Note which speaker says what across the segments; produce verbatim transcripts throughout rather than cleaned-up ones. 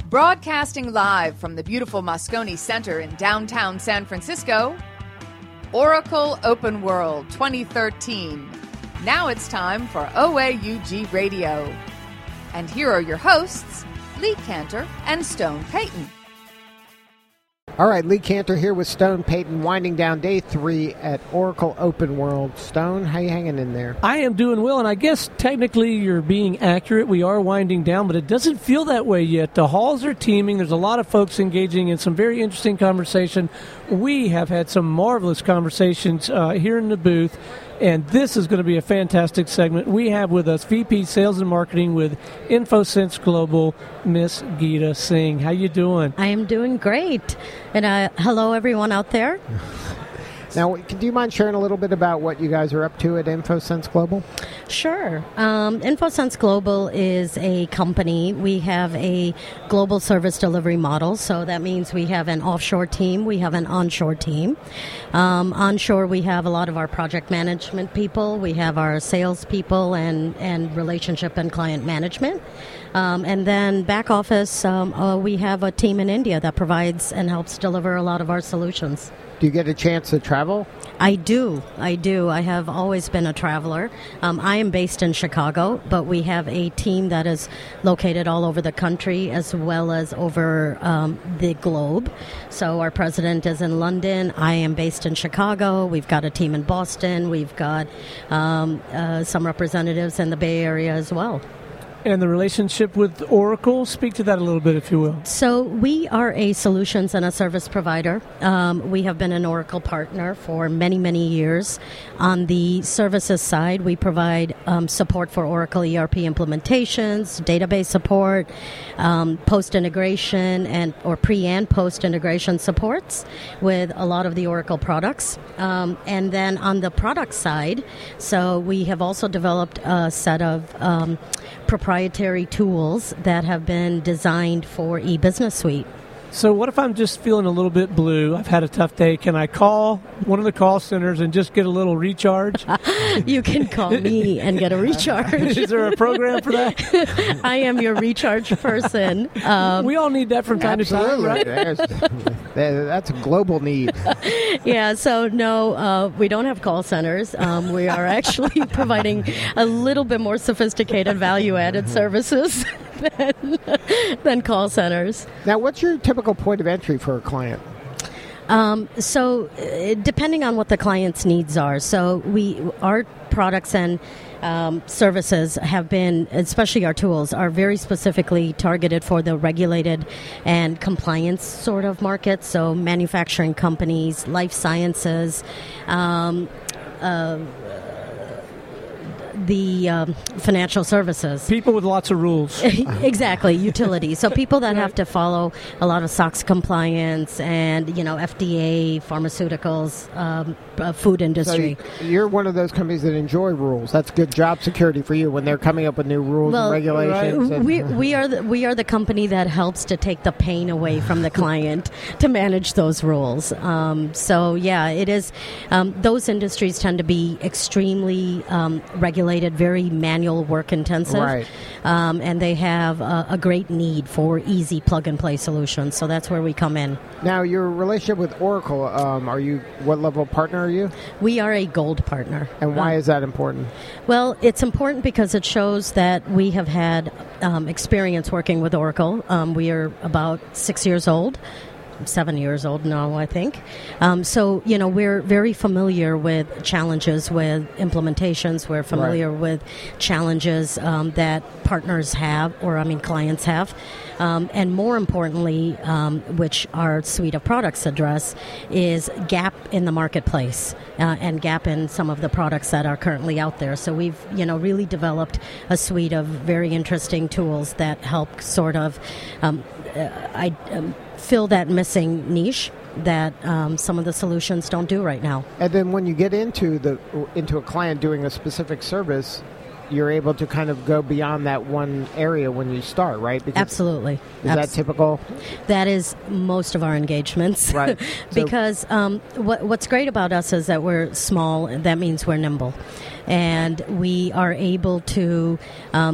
Speaker 1: Broadcasting live from the beautiful Moscone Center in downtown San Francisco, Oracle Open World twenty thirteen. Now it's time for O A U G Radio. And here are your hosts, Lee Cantor and Stone Payton.
Speaker 2: All right, Lee Cantor here with Stone Payton, winding down day three at Oracle Open World. Stone, how you hanging in there?
Speaker 3: I am doing well, and I guess technically you're being accurate. We are winding down, but it doesn't feel that way yet. The halls are teeming. There's a lot of folks engaging in some very interesting conversation. We have had some marvelous conversations uh, here in the booth, and this is going to be a fantastic segment. We have with us V P Sales and Marketing with InfoSense Global, Miss Geeta Singh. How you doing?
Speaker 4: I am doing great. And uh, hello, everyone out there.
Speaker 2: Now, do you mind sharing a little bit about what you guys are up to at InfoSense Global?
Speaker 4: Sure. Um, InfoSense Global is a company. We have a global service delivery model, so that means we have an offshore team, we have an onshore team. Um, onshore, we have a lot of our project management people, we have our sales people, and, and relationship and client management. Um, and then back office, um, uh, we have a team in India that provides and helps deliver a lot of our solutions.
Speaker 2: Do you get a chance to travel?
Speaker 4: I do. I do. I have always been a traveler. Um, I am based in Chicago, but we have a team that is located all over the country as well as over um, the globe. So our president is in London. I am based in Chicago. We've got a team in Boston. We've got um, uh, some representatives in the Bay Area as well.
Speaker 3: And the relationship with Oracle, speak to that a little bit, if you will.
Speaker 4: So we are a solutions and a service provider. Um, we have been an Oracle partner for many, many years. On the services side, we provide um, support for Oracle E R P implementations, database support, um, post-integration, and or pre- and post-integration supports with a lot of the Oracle products. Um, and then on the product side, so we have also developed a set of um, proprietary tools that have been designed for eBusiness Suite.
Speaker 3: So what if I'm just feeling a little bit blue? I've had a tough day. Can I call one of the call centers and just get a little recharge?
Speaker 4: You can call me and get a recharge.
Speaker 3: Is there a program for that?
Speaker 4: I am your recharge person. Um,
Speaker 3: we all need that from time
Speaker 2: absolutely.
Speaker 3: to time, right?
Speaker 2: That's a global need.
Speaker 4: Yeah, so no, uh, we don't have call centers. Um, we are actually providing a little bit more sophisticated value-added services than, than call centers.
Speaker 2: Now, what's your typical point of entry for a client?
Speaker 4: Um, so, uh, depending on what the client's needs are, so we our products and um, services have been, especially our tools, are very specifically targeted for the regulated and compliance sort of markets. So, manufacturing companies, life sciences. Um, uh, the um, financial services.
Speaker 3: People with lots of rules.
Speaker 4: Exactly, utilities. So people that have to follow a lot of SOX compliance and, you know, F D A, pharmaceuticals, um, uh, food industry.
Speaker 2: So you're one of those companies that enjoy rules. That's good job security for you when they're coming up with new rules
Speaker 4: well,
Speaker 2: and regulations.
Speaker 4: Right.
Speaker 2: And
Speaker 4: we, we, are the, we are the company that helps to take the pain away from the client to manage those rules. Um, so, yeah, it is. Um, those industries tend to be extremely um, regulated. Very manual work intensive,
Speaker 2: right.
Speaker 4: um, and they have a, a great need for easy plug and play solutions. So that's where we come in.
Speaker 2: Now, your relationship with Oracle, um, are you what level of partner are you?
Speaker 4: We are a gold partner.
Speaker 2: And why
Speaker 4: um,
Speaker 2: is that important?
Speaker 4: Well, it's important because it shows that we have had um, experience working with Oracle. Um, we are about six years old. Seven years old now, I think. Um, so, you know, we're very familiar with challenges with implementations. We're familiar
Speaker 2: right.
Speaker 4: with challenges um, that partners have, or, I mean, clients have. Um, and more importantly, um, which our suite of products address, is gap in the marketplace uh, and gap in some of the products that are currently out there. So we've, you know, really developed a suite of very interesting tools that help sort of um, uh, I, um, fill that missing niche that um, some of the solutions don't do right now.
Speaker 2: And then when you get into the into a client doing a specific service, you're able to kind of go beyond that one area when you start, right? Because
Speaker 4: Absolutely.
Speaker 2: Is
Speaker 4: Abs-
Speaker 2: that typical?
Speaker 4: That is most of our engagements.
Speaker 2: Right. So
Speaker 4: because um, what, what's great about us is that we're small. That means we're nimble. And we are able to um,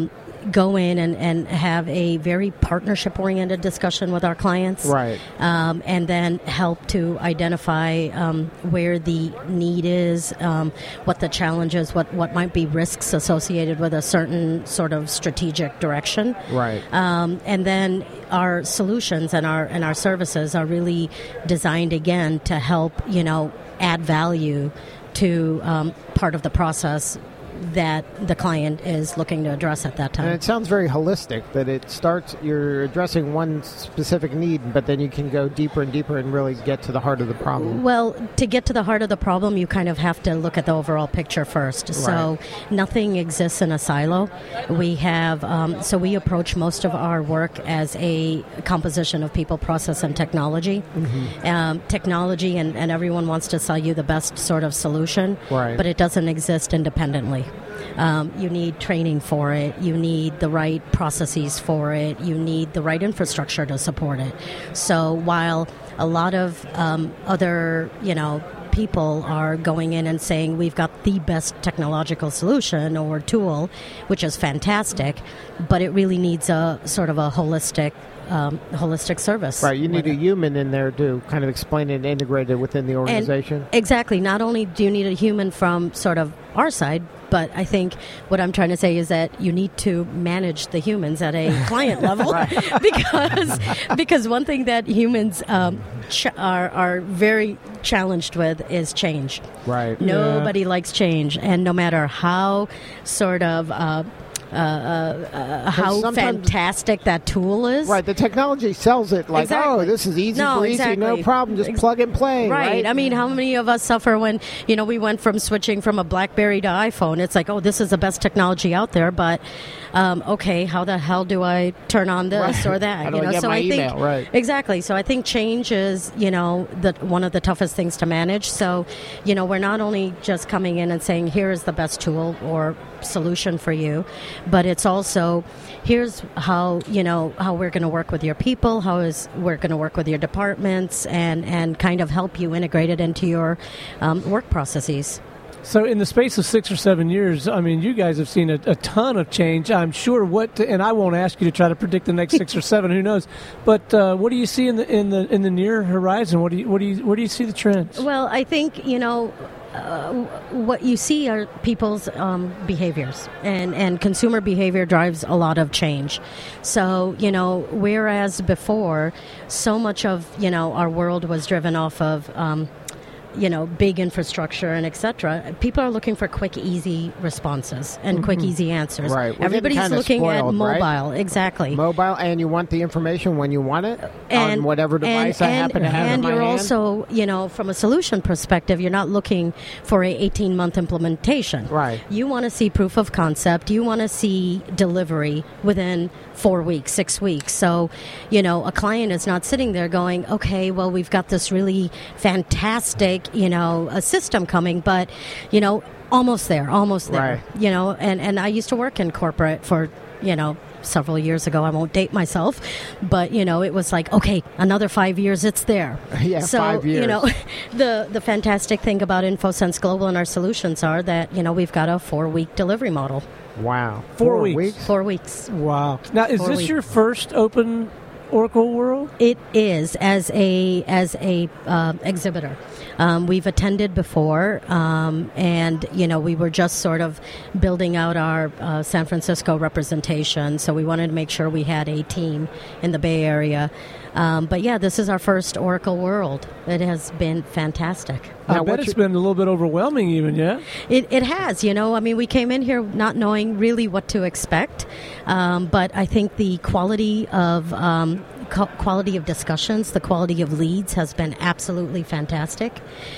Speaker 4: go in and, and have a very partnership-oriented discussion with our clients.
Speaker 2: Right.
Speaker 4: Um, and then help to identify um, where the need is, um, what the challenge is, what, what might be risks associated with a certain sort of strategic direction.
Speaker 2: Right.
Speaker 4: Um, and then our solutions and our and our services are really designed, again, to help, you know, add value to um, part of the process that the client is looking to address at that time.
Speaker 2: And it sounds very holistic, that it starts, you're addressing one specific need, but then you can go deeper and deeper and really get to the heart of the problem.
Speaker 4: Well, to get to the heart of the problem, you kind of have to look at the overall picture first. Right. So nothing exists in a silo. We have, um, so we approach most of our work as a composition of people, process, and technology. Mm-hmm. Um, technology, and, and everyone wants to sell you the best sort of solution,
Speaker 2: right.
Speaker 4: but it doesn't exist independently. Um, you need training for it. You need the right processes for it. You need the right infrastructure to support it. So while a lot of um, other, you know, people are going in and saying we've got the best technological solution or tool, which is fantastic, but it really needs a sort of a holistic Um, holistic service.
Speaker 2: Right, you need a human in there to kind of explain it and integrate it within the organization.
Speaker 4: And exactly. Not only do you need a human from sort of our side, but I think what I'm trying to say is that you need to manage the humans at a client level because because one thing that humans um, ch- are are very challenged with is change.
Speaker 2: Right.
Speaker 4: Nobody
Speaker 2: yeah.
Speaker 4: likes change, and no matter how sort of uh, Uh, uh, uh, how fantastic that tool is.
Speaker 2: Right, the technology sells it like,
Speaker 4: exactly.
Speaker 2: oh, this is easy
Speaker 4: no,
Speaker 2: breezy,
Speaker 4: exactly.
Speaker 2: no problem, just plug and play.
Speaker 4: Right.
Speaker 2: right,
Speaker 4: I mean, how many of us suffer when, you know, we went from switching from a BlackBerry to iPhone? It's like, oh, this is the best technology out there, but um, okay, how the hell do I turn on this
Speaker 2: right.
Speaker 4: or that?
Speaker 2: How do
Speaker 4: you know,
Speaker 2: I get
Speaker 4: so
Speaker 2: my
Speaker 4: I
Speaker 2: email?
Speaker 4: think
Speaker 2: right.
Speaker 4: exactly. So I think change is, you know, the one of the toughest things to manage. So, you know, we're not only just coming in and saying, here is the best tool or solution for you, but it's also here's how, you know, how we're going to work with your people, how is we're going to work with your departments, and and kind of help you integrate it into your um, work processes.
Speaker 3: So in the space of six or seven years, I mean, you guys have seen a, a ton of change. I'm sure what, to, and I won't ask you to try to predict the next six or seven. Who knows? But uh, what do you see in the in the in the near horizon? What do you what do you where do you see the trends?
Speaker 4: Well, I think, you know, uh, what you see are people's um, behaviors, and and consumer behavior drives a lot of change. So, you know, whereas before, so much of, you know, our world was driven off of Um, you know, big infrastructure and et cetera. People are looking for quick, easy responses and mm-hmm. quick, easy answers.
Speaker 2: Right. We're
Speaker 4: Everybody's looking
Speaker 2: spoiled,
Speaker 4: at mobile.
Speaker 2: Right?
Speaker 4: Exactly.
Speaker 2: Mobile, and you want the information when you want it
Speaker 4: and,
Speaker 2: on whatever device
Speaker 4: and,
Speaker 2: I happen
Speaker 4: and,
Speaker 2: to have
Speaker 4: and
Speaker 2: in my
Speaker 4: you're
Speaker 2: hand.
Speaker 4: also, you know, from a solution perspective, you're not looking for a eighteen-month implementation.
Speaker 2: Right.
Speaker 4: You want to see proof of concept. You want to see delivery within four weeks, six weeks. So, you know, a client is not sitting there going, okay, well, we've got this really fantastic, you know, a system coming, but, you know, almost there, almost there.
Speaker 2: Right.
Speaker 4: You know, and, and I used to work in corporate for, you know, several years ago. I won't date myself, but, you know, it was like, okay, another five years, it's there.
Speaker 2: Yeah,
Speaker 4: so,
Speaker 2: five years.
Speaker 4: You know, the, the fantastic thing about InfoSense Global and our solutions are that, you know, we've got a four-week delivery model.
Speaker 2: Wow.
Speaker 3: Four,
Speaker 2: Four
Speaker 3: weeks.
Speaker 2: weeks?
Speaker 4: Four weeks.
Speaker 3: Wow. Now, is
Speaker 4: Four
Speaker 3: this
Speaker 4: weeks.
Speaker 3: your first open Oracle World?
Speaker 4: It is, as a as a uh, exhibitor. Um, we've attended before, um, and you know, we were just sort of building out our uh, San Francisco representation. So we wanted to make sure we had a team in the Bay Area. Um, but yeah, this is our first Oracle World. It has been fantastic.
Speaker 3: I
Speaker 2: Now,
Speaker 3: bet
Speaker 2: what's
Speaker 3: it's
Speaker 2: your-
Speaker 3: been a little bit overwhelming, even. Yeah.
Speaker 4: It, it has, you know. I mean, we came in here not knowing really what to expect, um, but I think the quality of um, co- quality of discussions, the quality of leads has been absolutely fantastic,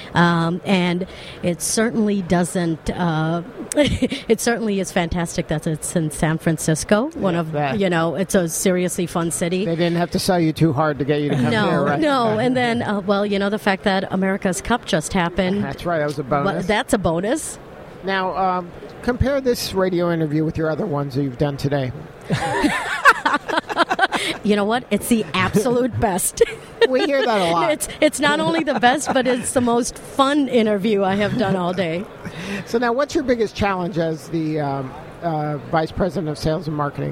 Speaker 4: um, and it certainly doesn't. Uh, it certainly is fantastic that it's in San Francisco. One
Speaker 2: Yeah,
Speaker 4: of
Speaker 2: that.
Speaker 4: you know, it's a seriously fun city.
Speaker 2: They didn't have to sell you too hard to get you to come
Speaker 4: no,
Speaker 2: here, right?
Speaker 4: no, and then uh, well, you know, the fact that America's Cup just happened.
Speaker 2: That's right. That was a
Speaker 4: Well,
Speaker 2: bonus.
Speaker 4: that's a bonus.
Speaker 2: Now, um, compare this radio interview with your other ones that you've done today.
Speaker 4: You know what? It's the absolute best.
Speaker 2: We hear that a lot.
Speaker 4: It's it's not only the best, but it's the most fun interview I have done all day.
Speaker 2: So now, what's your biggest challenge as the um, uh, vice president of sales and marketing?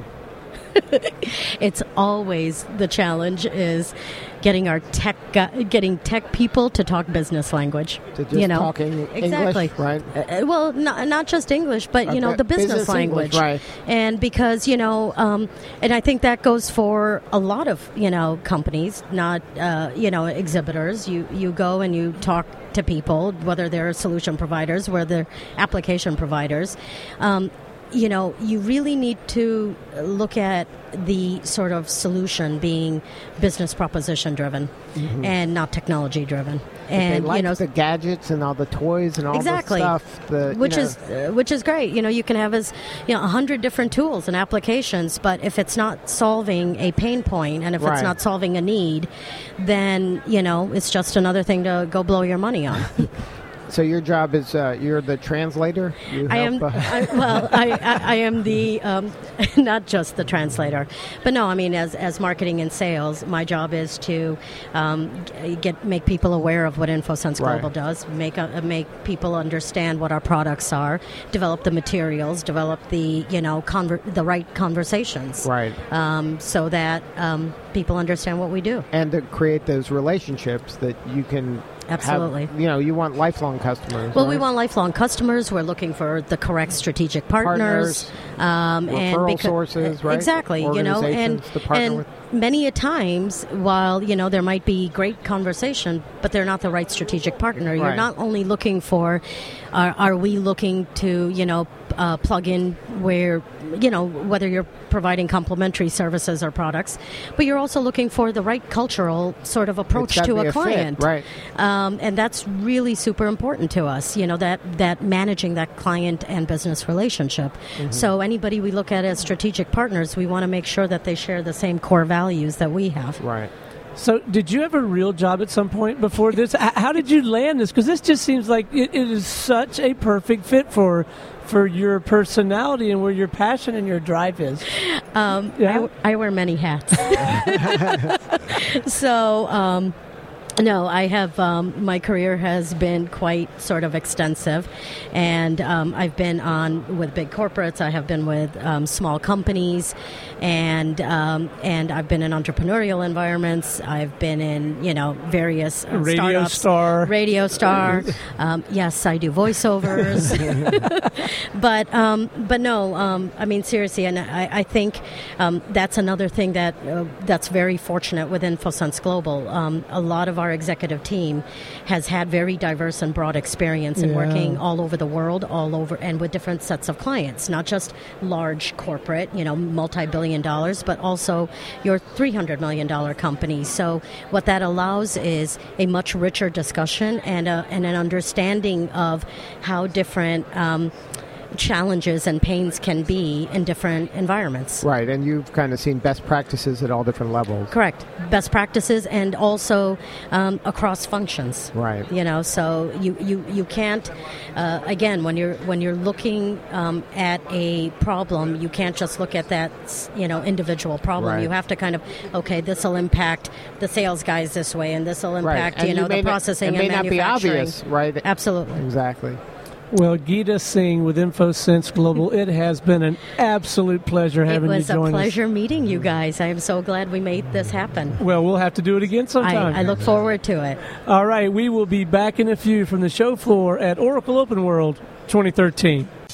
Speaker 4: It's always the challenge is getting our tech gu- getting tech people to talk business language.
Speaker 2: To just
Speaker 4: you know,
Speaker 2: talking
Speaker 4: exactly.
Speaker 2: English, right?
Speaker 4: Uh, well, not not just English, but you know
Speaker 2: Okay.
Speaker 4: the business,
Speaker 2: Business
Speaker 4: language,
Speaker 2: English, right.
Speaker 4: And because you know, um, and I think that goes for a lot of you know companies, not uh, you know exhibitors. You you go and you talk to people, whether they're solution providers, whether they're application providers. Um, you know, you really need to look at the sort of solution being business proposition driven mm-hmm. and not technology driven. And
Speaker 2: they like
Speaker 4: you know
Speaker 2: the gadgets and all the toys and all
Speaker 4: exactly.
Speaker 2: the stuff, the,
Speaker 4: which
Speaker 2: you know.
Speaker 4: is uh, which is great. You know, you can have as you know a hundred different tools and applications, but if it's not solving a pain point and if
Speaker 2: right.
Speaker 4: it's not solving a need, then you know it's just another thing to go blow your money on.
Speaker 2: So your job is uh, you're the translator? You
Speaker 4: I
Speaker 2: help,
Speaker 4: am.
Speaker 2: uh,
Speaker 4: I, well, I, I, I am the um, not just the translator, but no. I mean, as as marketing and sales, my job is to um, get make people aware of what InfoSense Global
Speaker 2: Right.
Speaker 4: does, make a, make people understand what our products are, develop the materials, develop the you know conver- the right conversations,
Speaker 2: Right.
Speaker 4: Um, so that um, people understand what we do.
Speaker 2: and to create those relationships that you can
Speaker 4: Absolutely.
Speaker 2: have, you know, you want lifelong customers.
Speaker 4: Well,
Speaker 2: right?
Speaker 4: we want lifelong customers. We're looking for the correct strategic partners, um, and
Speaker 2: referral
Speaker 4: becau-
Speaker 2: sources, right?
Speaker 4: Exactly, you know, and
Speaker 2: Organizations to partner
Speaker 4: and
Speaker 2: with.
Speaker 4: many a times, while you know there might be great conversation, but they're not the right strategic partner. You're
Speaker 2: Right.
Speaker 4: not only looking for, are, are we looking to you know uh, plug in where you know whether you're providing complementary services or products, but you're also looking for the right cultural sort of approach
Speaker 2: It's gotta
Speaker 4: to
Speaker 2: be
Speaker 4: a
Speaker 2: a fit,
Speaker 4: client,
Speaker 2: right.
Speaker 4: Um, and that's really super important to us, you know, that, that managing that client and business relationship.
Speaker 2: Mm-hmm.
Speaker 4: So anybody we look at as strategic partners, we want to make sure that they share the same core values that we have.
Speaker 2: Right.
Speaker 3: So, did you have a real job at some point before this? H- How did you land this? Because this just seems like it, it is such a perfect fit for for your personality and where your passion and your drive is.
Speaker 4: Um,
Speaker 3: Yeah?
Speaker 4: I, I wear many hats. so, um, no, I have, um, my career has been quite sort of extensive, and um, I've been on with big corporates, I have been with um, small companies, and um, and I've been in entrepreneurial environments, I've been in, you know, various uh,
Speaker 3: Radio
Speaker 4: startups.
Speaker 3: star.
Speaker 4: Radio star. Um, yes, I do voiceovers. but um, but no, um, I mean, seriously, and I, I think um, that's another thing that uh, that's very fortunate with InfoSense Global. Um, a lot of our executive team has had very diverse and broad experience in
Speaker 3: Yeah.
Speaker 4: working all over the world, all over, and with different sets of clients, not just large corporate, you know, multi-billion dollars, but also your three hundred million dollars companies. So what that allows is a much richer discussion and, a, and an understanding of how different um, challenges and pains can be in different environments.
Speaker 2: Right, and you've kind of seen best practices at all different levels.
Speaker 4: Correct. Best practices and also um, across functions.
Speaker 2: Right.
Speaker 4: You know, so you, you, you can't, uh, again, when you're when you're looking um, at a problem, you can't just look at that, you know, individual problem.
Speaker 2: Right.
Speaker 4: You have to kind of, okay, this will impact the sales guys this way, and this will impact,
Speaker 2: And
Speaker 4: you know,
Speaker 2: may
Speaker 4: the
Speaker 2: not-
Speaker 4: processing
Speaker 2: it may
Speaker 4: and
Speaker 2: not be
Speaker 4: manufacturing.
Speaker 2: obvious, right?
Speaker 4: Absolutely.
Speaker 2: Exactly.
Speaker 3: Well, Geeta Singh with InfoSense Global, it has been an absolute pleasure
Speaker 4: It
Speaker 3: having you
Speaker 4: was a
Speaker 3: join
Speaker 4: pleasure meeting you guys. I am so glad we made this happen.
Speaker 3: us. Well, we'll have to do it again sometime.
Speaker 4: I, I look forward to it.
Speaker 3: All right, we will be back in a few from the show floor at Oracle Open World twenty thirteen.